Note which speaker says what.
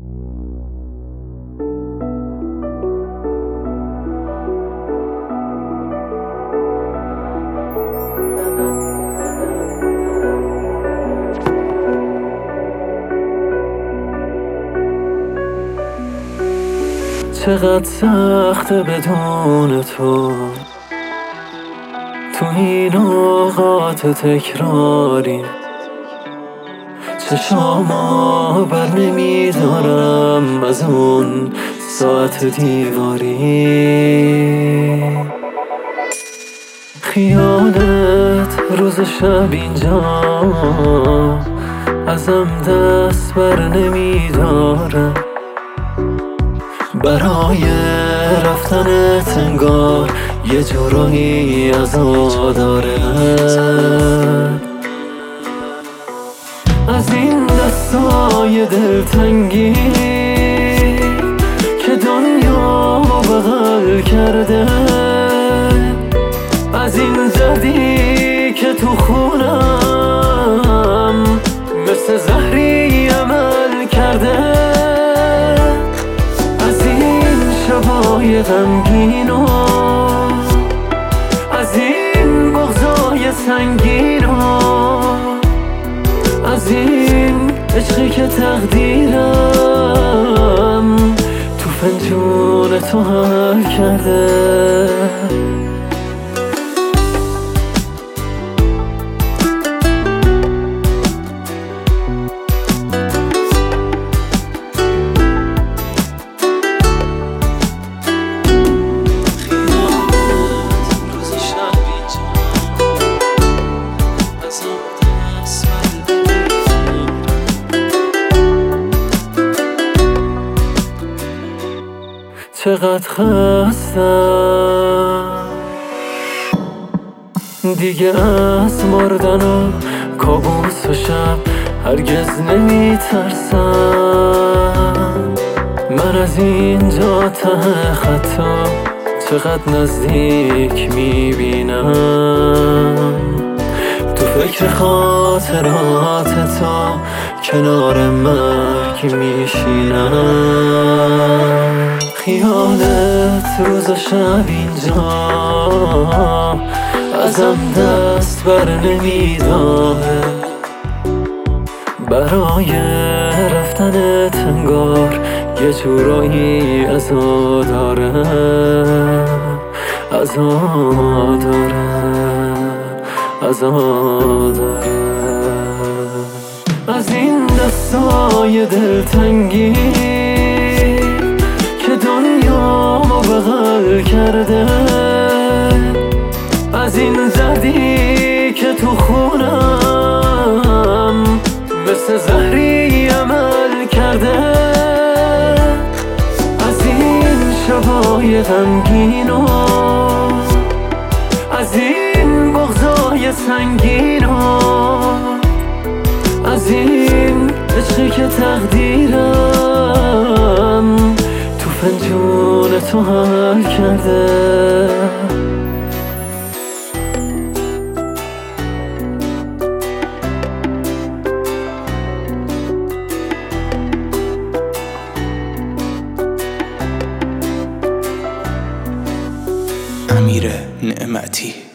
Speaker 1: چقدر سخته بدون تو این اوقات تکراری، چشامو بر نمیدارم از اون ساعت دیواری. خیالت روز شب اینجا ازم دست بر نمیدارم، برای رفتنت انگار یه جورایی عزا داره. از این دستای دلتنگی که دنیا بغل کرده، از این دردی که تو خونم مثل زهری عمل کرده، شبای غمگین و از این بغضای سنگین و از این عشقی که تقدیرم تو فنجون تو حل کرده. چقدر خستم دیگه از مردن و کابوس و شب هرگز نمیترسم. من از اینجا ته خطا چقدر نزدیک میبینم، تو فکر خاطرات تو کنار مرگ میشینم. خیالت روز و شب اینجا ازم دست بر نمیداره، برای رفتنت انگار یه جورایی عزا داره، عزا داره، عزا داره. از این دستای دلتنگی که دنیا بغل کرده، از این دردی که تو خونم مثل زهری عمل کرده، از این شبای غمگین و از این بغضای سنگین و از این عشقی که تقدیرم تو فنجون تو حل کرده.
Speaker 2: امیر نعمتی.